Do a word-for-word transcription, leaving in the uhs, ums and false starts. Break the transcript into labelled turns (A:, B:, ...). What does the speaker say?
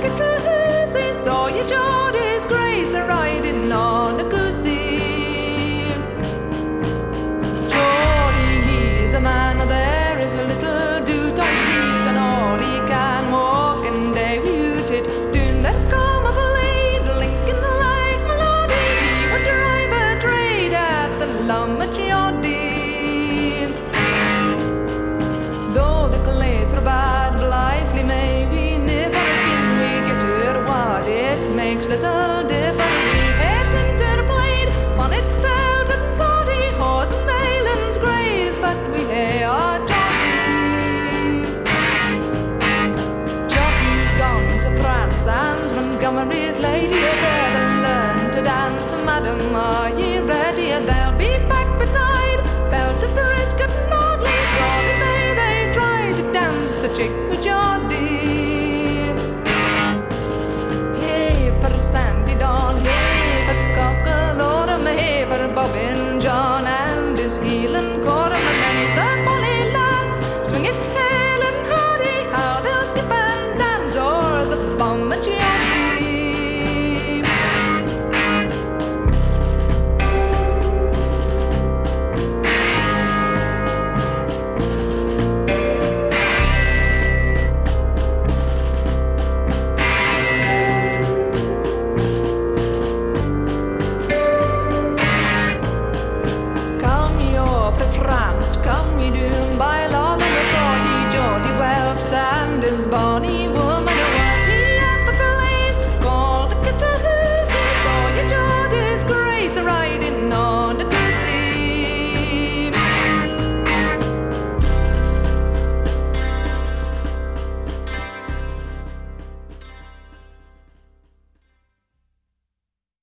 A: Kittle Hussey, saw you Geordie's Grace a riding on a goosey. Geordie, he's a man, there is a little do-tight, he's done all he can, walk and day muted, doing that come of a late link in the light melody. He would drive a trade at the Lummet Yardie. Though the clays were bad, blithely may we never again we get to what it makes little difference. We head into the blade, on it belted and soddy, horse and Balin's grace, but we hay our jockey. Jockey's gone to France and Montgomery's lady.